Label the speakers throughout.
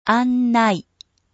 Speaker 1: 案内。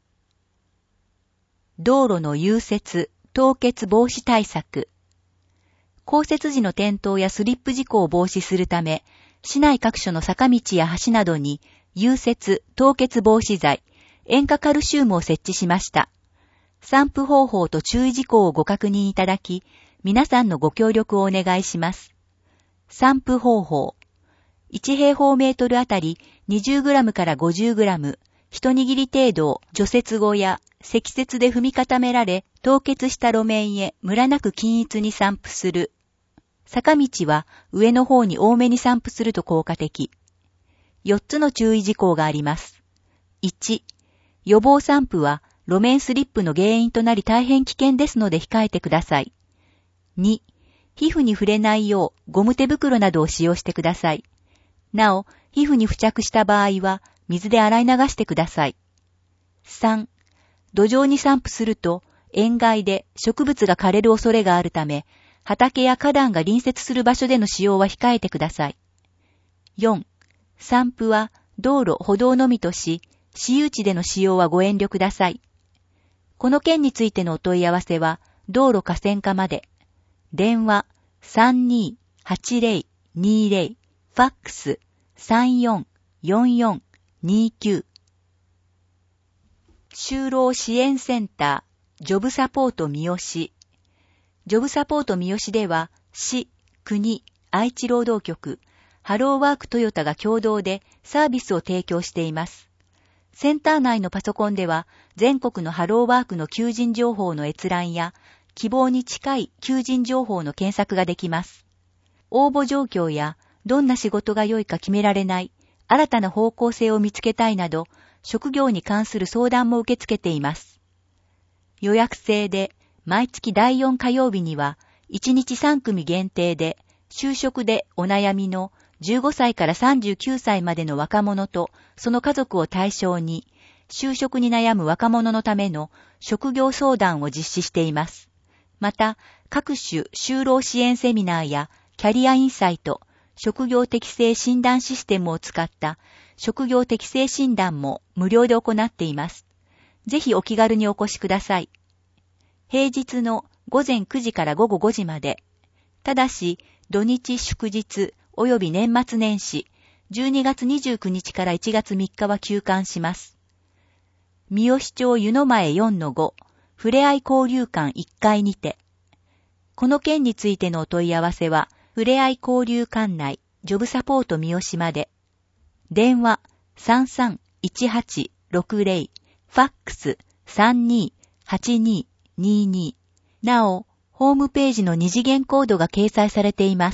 Speaker 1: 道路の融雪、凍結防止対策。降雪時の転倒やスリップ事故を防止するため、市内各所の坂道や橋などに融雪、凍結防止剤、塩化カルシウムを設置しました。散布方法と注意事項をご確認いただき、皆さんのご協力をお願いします。散布方法。1平方メートルあたり 20g から 50g、一握り程度を除雪後や積雪で踏み固められ、凍結した路面へムラなく均一に散布する。坂道は上の方に多めに散布すると効果的。4つの注意事項があります。1、予防散布は路面スリップの原因となり大変危険ですので控えてください。2、皮膚に触れないようゴム手袋などを使用してください。なお、皮膚に付着した場合は水で洗い流してください。3、土壌に散布すると塩害で植物が枯れる恐れがあるため、畑や花壇が隣接する場所での使用は控えてください。4、散布は道路・歩道のみとし、私有地での使用はご遠慮ください。この件についてのお問い合わせは、道路河川課まで。電話 32-8020、ファックス 344429。就労支援センター、ジョブサポート三好。ジョブサポート三好では、市、国、愛知労働局、ハローワークトヨタが共同でサービスを提供しています。センター内のパソコンでは、全国のハローワークの求人情報の閲覧や、希望に近い求人情報の検索ができます。応募状況や、どんな仕事が良いか決められない、新たな方向性を見つけたいなど、職業に関する相談も受け付けています。予約制で、毎月第4火曜日には、1日3組限定で、就職でお悩みの15歳から39歳までの若者とその家族を対象に、就職に悩む若者のための職業相談を実施しています。また、各種就労支援セミナーやキャリアインサイト、職業適性診断システムを使った職業適性診断も無料で行っています。ぜひお気軽にお越しください。平日の午前9時から午後5時まで。ただし、土日祝日及び年末年始、12月29日から1月3日は休館します。三好町湯の前 4-5、ふれあい交流館1階にて。この件についてのお問い合わせは、ふれあい交流館内、ジョブサポート三好まで。電話 33-1860、ファックス 32-8222。なお、ホームページの二次元コードが掲載されています。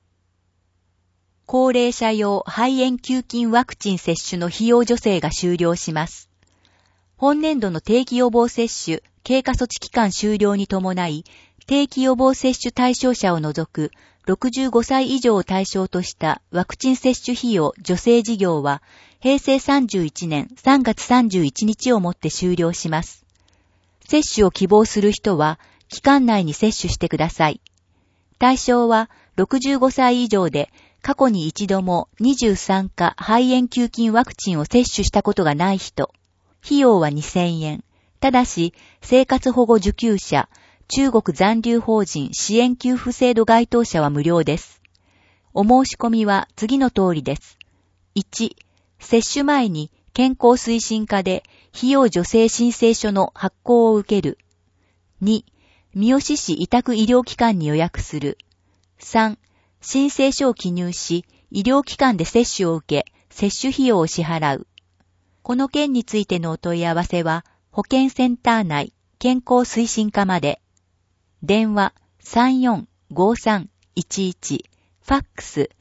Speaker 1: 高齢者用肺炎球菌ワクチン接種の費用助成が終了します。本年度の定期予防接種経過措置期間終了に伴い、定期予防接種対象者を除く65歳以上を対象としたワクチン接種費用助成事業は、平成31年3月31日をもって終了します。接種を希望する人は、期間内に接種してください。対象は、65歳以上で、過去に一度も23価肺炎球菌ワクチンを接種したことがない人。費用は2000円。ただし、生活保護受給者、中国残留邦人支援給付制度該当者は無料です。お申し込みは次の通りです。1、接種前に健康推進課で費用助成申請書の発行を受ける。2、三好市委託医療機関に予約する。3、申請書を記入し、医療機関で接種を受け、接種費用を支払う。この件についてのお問い合わせは、保健センター内健康推進課まで。電話 345311、ファックス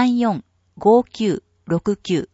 Speaker 1: 345969。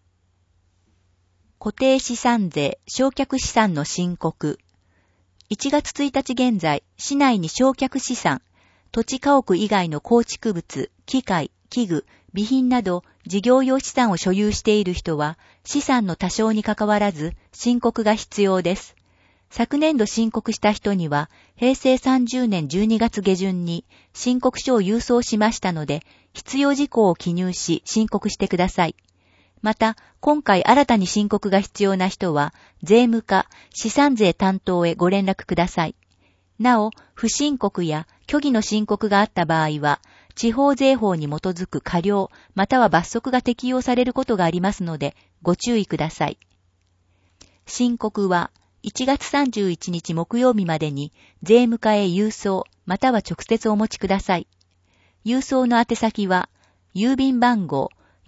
Speaker 1: 固定資産税、償却資産の申告。1月1日現在、市内に償却資産、土地家屋以外の構築物、機械、器具、備品など事業用資産を所有している人は、資産の多少にかかわらず申告が必要です。昨年度申告した人には、平成30年12月下旬に申告書を郵送しましたので、必要事項を記入し申告してください。 また、今回新たに申告が必要な人は、税務課、資産税担当へご連絡ください。なお、不申告や虚偽の申告があった場合は、地方税法に基づく過料または罰則が適用されることがありますので、ご注意ください。申告は、1月31日木曜日までに税務課へ郵送または直接お持ちください。郵送の宛先は、郵便番号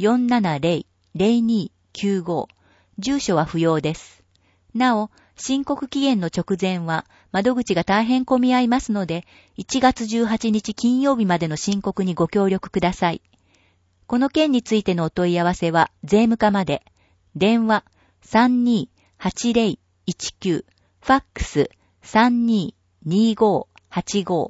Speaker 1: 470-0295、住所は不要です。なお、申告期限の直前は窓口が大変混み合いますので、1月18日金曜日までの申告にご協力ください。この件についてのお問い合わせは税務課まで。電話 328019、ファックス 322585。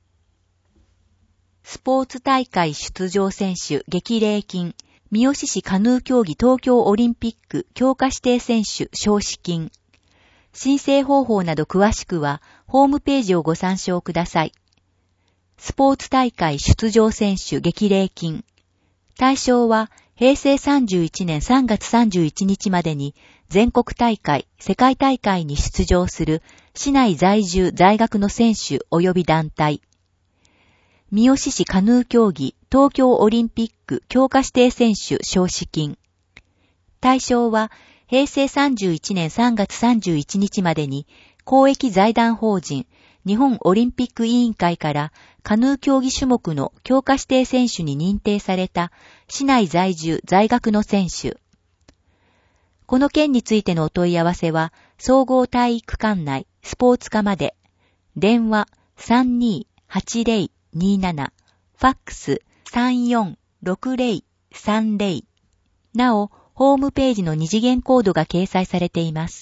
Speaker 1: スポーツ大会出場選手激励金、三好市カヌー競技東京オリンピック強化指定選手賞資金。申請方法など詳しくは、ホームページをご参照ください。スポーツ大会出場選手激励金。対象は、平成31年3月31日までに、全国大会、世界大会に出場する、市内在住在学の選手及び団体。三好市カヌー競技東京オリンピック強化指定選手賞資金。対象は、平成31年3月31日までに公益財団法人日本オリンピック委員会からカヌー競技種目の強化指定選手に認定された市内在住在学の選手。この件についてのお問い合わせは総合体育館内スポーツ課まで。電話 328027、ファックス 346030。なお、ホームページの二次元コードが掲載されています。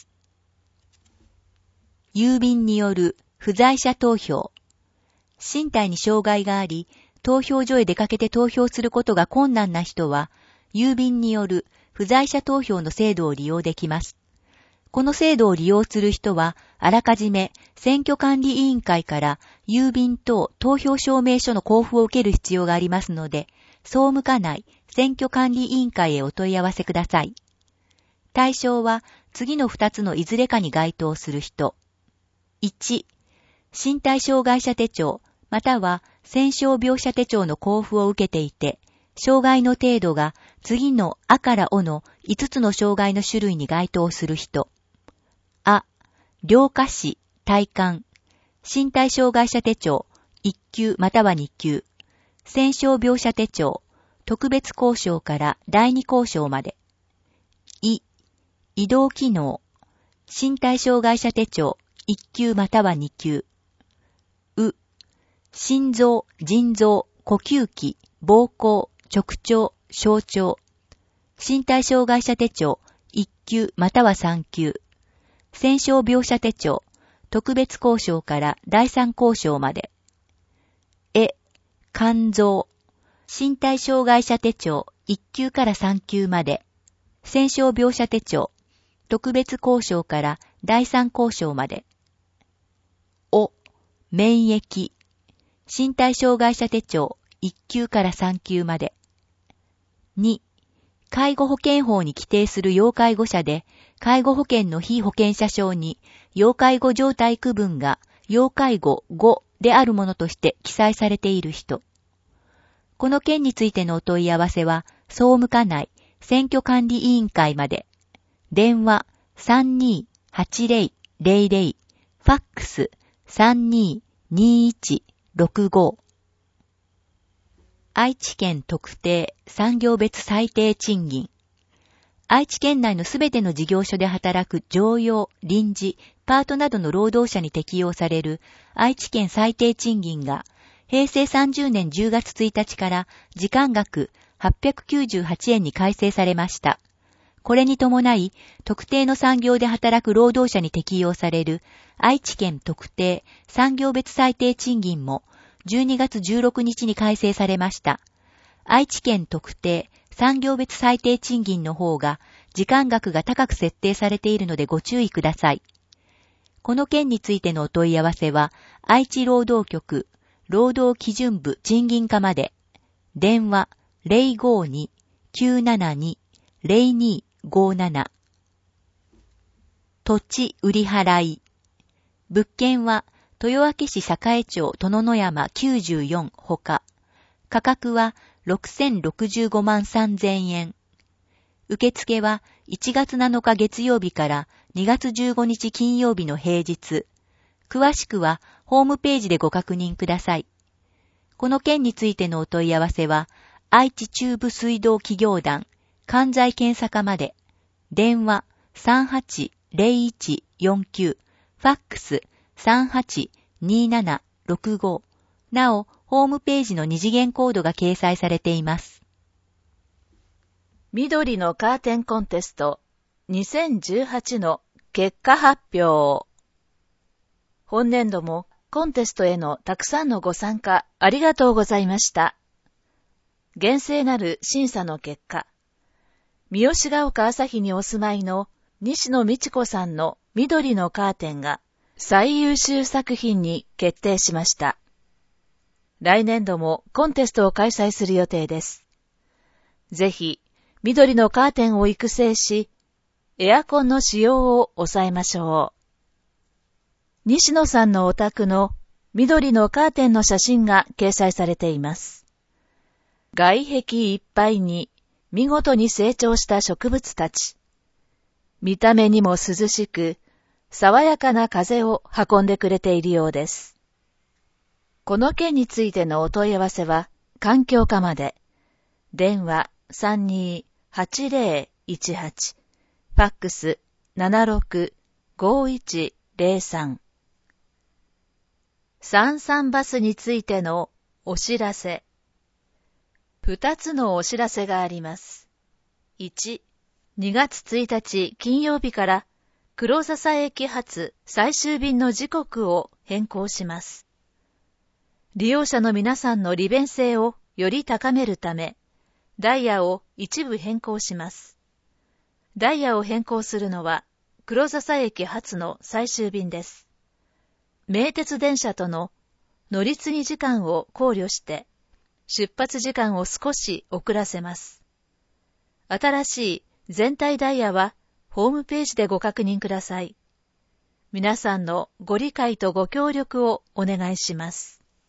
Speaker 1: 郵便による不在者投票。身体に障害があり、投票所へ出かけて投票することが困難な人は、郵便による不在者投票の制度を利用できます。この制度を利用する人は、あらかじめ選挙管理委員会から郵便等投票証明書の交付を受ける必要がありますので、総務課内選挙管理委員会へお問い合わせください。対象は次の2つのいずれかに該当する人。1、身体障害者手帳または戦傷病者手帳の交付を受けていて、障害の程度が次のあからおの5つの障害の種類に該当する人。あ、両下肢、体幹、身体障害者手帳1級または2級、戦傷病者手帳特別交渉から第2交渉まで。移動機能、身体障害者手帳1級または2級。心臓、腎臓、呼吸器、膀胱、直腸、小腸。身体障害者手帳1級または3級。戦傷病者手帳特別交渉から第3交渉まで。肝臓。身体障害者手帳1級から3級まで。戦傷病者手帳特別交渉から第3交渉まで。免疫。身体障害者手帳1級から3級まで。2、介護保険法に規定する要介護者で、介護保険の被保険者証に要介護状態区分が要介護5であるものとして記載されている人。この件についてのお問い合わせは、総務課内選挙管理委員会まで。電話 328000、ファックス 322165。愛知県特定産業別最低賃金。愛知県内のすべての事業所で働く常用、臨時、パートなどの労働者に適用される愛知県最低賃金が平成30年10月1日から時間額898円に改正されました。これに伴い、特定の産業で働く労働者に適用される愛知県特定産業別最低賃金も12月16日に改正されました。愛知県特定産業別最低賃金の方が時間額が高く設定されているのでご注意ください。この件についてのお問い合わせは、愛知労働局労働基準部賃金課まで。電話 052-972-3800、 0257。土地売り払い。物件は豊明市栄町殿の山94ほか。価格は6065万3000円。受付は1月7日月曜日から2月15日金曜日の平日。詳しくはホームページでご確認ください。この件についてのお問い合わせは、愛知中部水道企業団関西検査課まで。電話380149、ファックス382765。なお、ホームページの二次元コードが掲載されています。
Speaker 2: 緑のカーテンコンテスト2018の結果発表。本年度もコンテストへのたくさんのご参加ありがとうございました。厳正なる審査の結果、三好ヶ丘朝日にお住まいの西野美智子さんの緑のカーテンが最優秀作品に決定しました。来年度もコンテストを開催する予定です。ぜひ、緑のカーテンを育成し、エアコンの使用を抑えましょう。西野さんのお宅の緑のカーテンの写真が掲載されています。外壁いっぱいに見事に成長した植物たち。見た目にも涼しく、爽やかな風を運んでくれているようです。この件についてのお問い合わせは、環境課まで。電話328018、ファックス765103。33バスについてのお知らせ。2つのお知らせがあります。1、2月1日金曜日から黒笹駅発最終便の時刻を変更します。利用者の皆さんの利便性をより高めるため、ダイヤを一部変更します。ダイヤを変更するのは黒笹駅発の最終便です。名鉄電車との乗り継ぎ時間を考慮して、出発時間を少し遅らせます。新しい全体ダイヤはホームページでご確認ください。皆さんのご理解とご協力をお願いします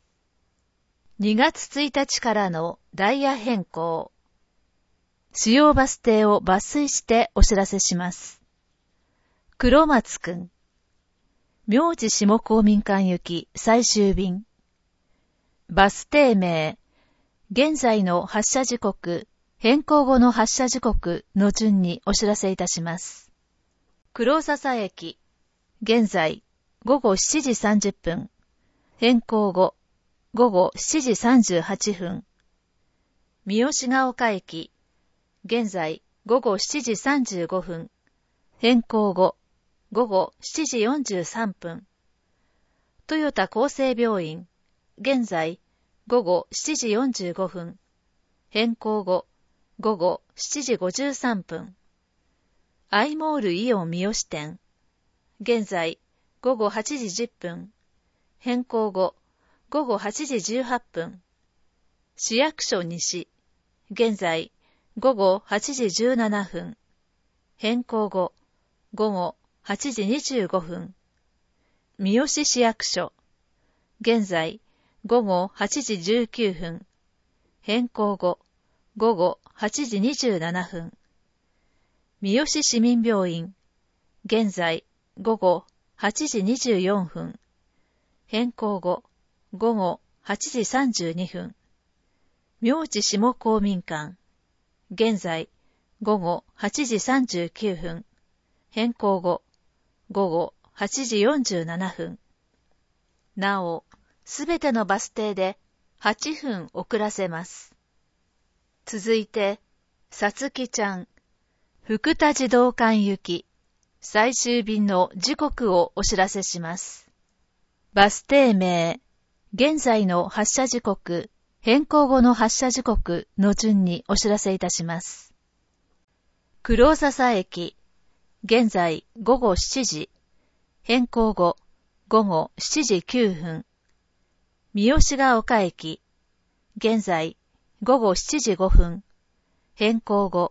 Speaker 2: 。2月1日からのダイヤ変更。主要バス停を抜粋してお知らせします。黒松くん。明治下公民館行き最終便。バス停名。現在の発車時刻、変更後の発車時刻の順にお知らせいたします。黒笹駅。現在、午後7時30分。変更後、午後7時38分。三好ヶ丘駅。現在、午後7時35分。変更後、午後7時43分。豊田厚生病院。現在、午後7時45分。変更後、午後7時53分。アイモールイオン三好店。現在、午後8時10分。変更後、午後8時18分。市役所西。現在、午後8時17分。変更後、午後8時25分。三好市役所。現在、午後8時19分。変更後、午後8時27分。三好市民病院。現在、午後8時24分。変更後、午後8時32分。明治下公民館。現在、午後8時39分。変更後、午後8時47分。なお、すべてのバス停で8分遅らせます。続いて、さつきちゃん、福田児童館行き、最終便の時刻をお知らせします。バス停名、現在の発車時刻、変更後の発車時刻の順にお知らせいたします。黒笹駅、現在午後7時、変更後、午後7時9分。三好ヶ丘駅、現在午後7時5分。変更後、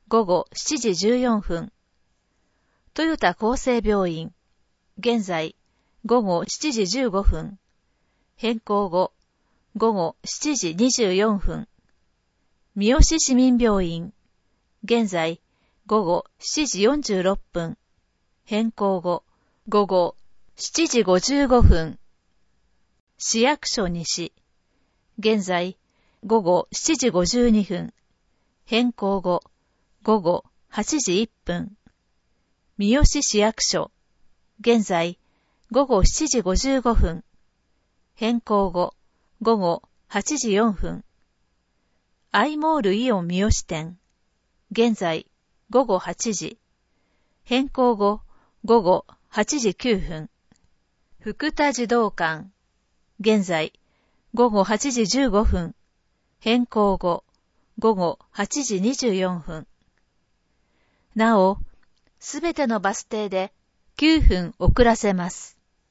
Speaker 2: 午後7時14分。豊田厚生病院、現在午後7時15分。変更後、午後7時24分。三好市民病院、現在午後7時46分。変更後、午後7時55分。市役所西、現在午後7時52分。変更後、午後8時1分。三好市役所、現在午後7時55分。変更後、午後8時4分。アイモールイオン三好店、現在午後8時。変更後、午後8時9分。福田児童館、現在午後8時15分。変更後、午後8時24分。なお、すべてのバス停で9分遅らせます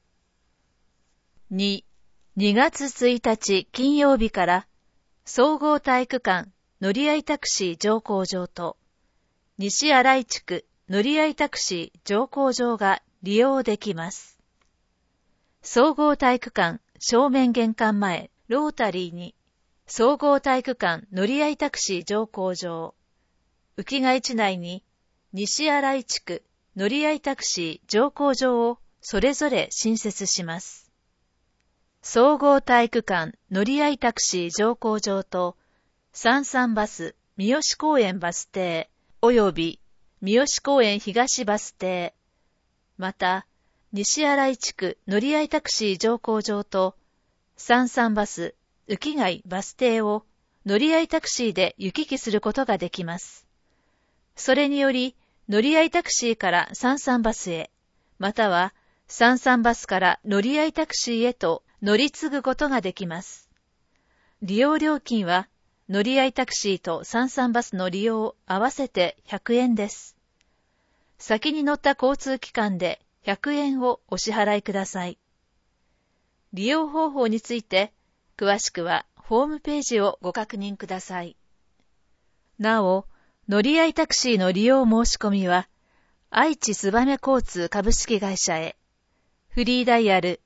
Speaker 2: 。2月1日金曜日から総合体育館乗合タクシー乗降場と西新井地区乗合タクシー乗降場が利用できます。総合体育館正面玄関前ロータリーに総合体育館乗合タクシー乗降場、浮貝地内に西新井地区乗合タクシー乗降場をそれぞれ新設します。総合体育館乗合タクシー乗降場と三々バス三好公園バス停及び三好公園東バス停、また西新井地区乗合タクシー乗降場と三々バス浮貝バス停を乗合タクシーで行き来することができます。それにより乗合タクシーから三々バスへ、または三々バスから乗合タクシーへと乗り継ぐことができます。利用料金は乗合タクシーと三々バスの利用合わせて100円です。先に乗った交通機関で100円をお支払いください。利用方法について詳しくはホームページをご確認ください。なお、乗合タクシーの利用申し込みは愛知すばめ交通株式会社へ、フリーダイヤル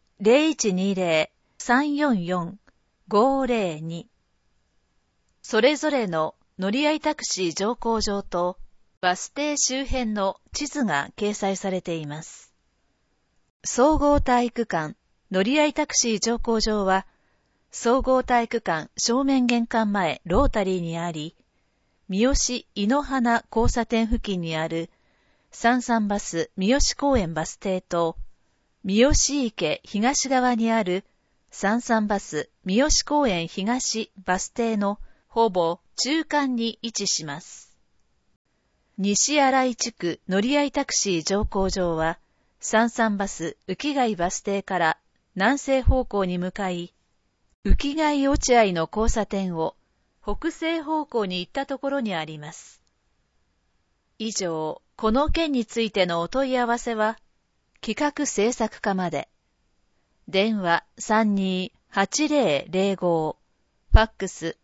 Speaker 2: 0120-344-502、それぞれの乗合タクシー乗降場とバス停周辺の地図が掲載されています。総合体育館乗合タクシー乗降場は総合体育館正面玄関前ロータリーにあり、三好井の花交差点付近にある三々バス三好公園バス停と三好池東側にある三々バス三好公園東バス停のほぼ中間に位置します。西新井地区乗合タクシー乗降場は三々バス浮貝バス停から南西方向に向かい、浮貝落合の交差点を北西方向に行ったところにあります。以上、この件についてのお問い合わせは、企画制作課まで。電話32-8005、ファックス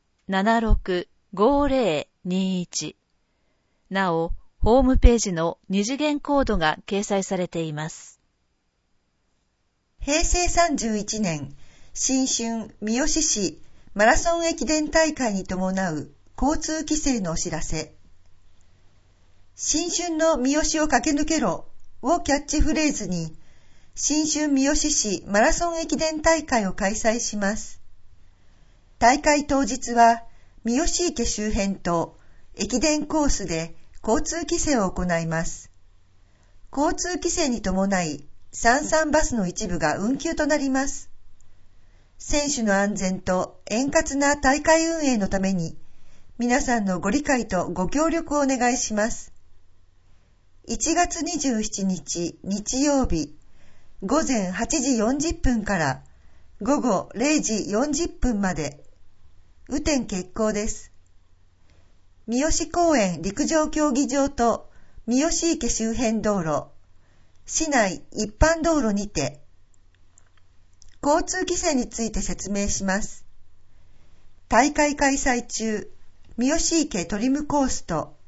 Speaker 2: 765021。なお、ホームページの二次元コードが掲載されています。
Speaker 3: 平成31年、新春三好市マラソン駅伝大会に伴う交通規制のお知らせ。新春の三好を駆け抜けろをキャッチフレーズに、新春三好市マラソン駅伝大会を開催します。大会当日は、三好池周辺と駅伝コースで交通規制を行います。交通規制に伴い、三々バスの一部が運休となります。選手の安全と円滑な大会運営のために、皆さんのご理解とご協力をお願いします。1月27日日曜日、午前8時40分から午後0時40分まで、雨天決行です。三好公園陸上競技場と三好池周辺道路、市内一般道路にて、交通規制について説明します。大会開催中、三好池トリムコースと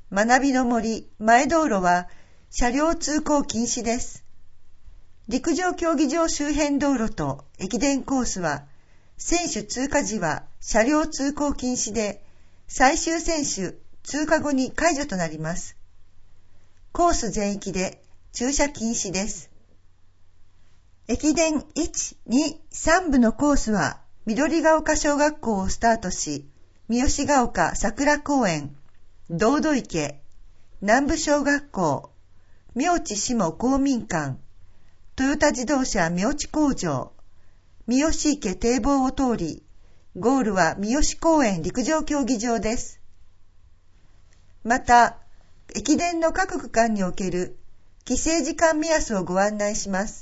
Speaker 3: 学びの森前道路は車両通行禁止です。陸上競技場周辺道路と駅伝コースは、選手通過時は車両通行禁止で、最終選手通過後に解除となります。コース全域で駐車禁止です。駅伝1、2、3部のコースは、緑ヶ丘小学校をスタートし、三好ヶ丘桜公園、道土池、南部小学校、明知下公民館、トヨタ自動車明知工場、三好池堤防を通り、ゴールは三好公園陸上競技場です。また、駅伝の各区間における規制時間目安をご案内します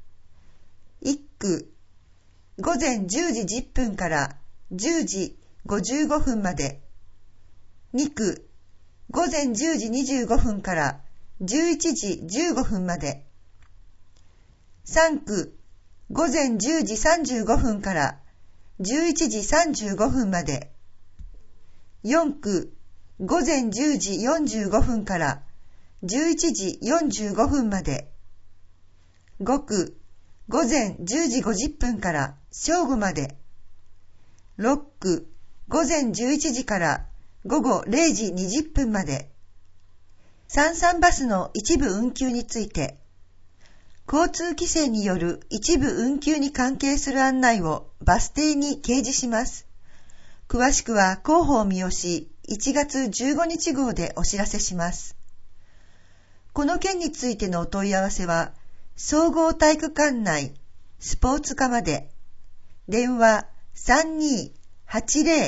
Speaker 3: 。1区、午前10時10分から10時55分まで。2区、午前10時25分から11時15分まで。3区、午前10時35分から11時35分まで。4区、午前10時45分から11時45分まで。5区、午前10時50分から正午まで。6区、午前11時から午後0時20分まで。33バスの一部運休について、交通規制による一部運休に関係する案内をバス停に掲示します。詳しくは広報三好1月15日号でお知らせします。この件についてのお問い合わせは、総合体育館内スポーツ課まで。電話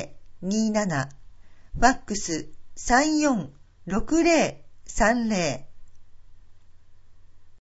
Speaker 3: 32-8027、ファックス 34-6030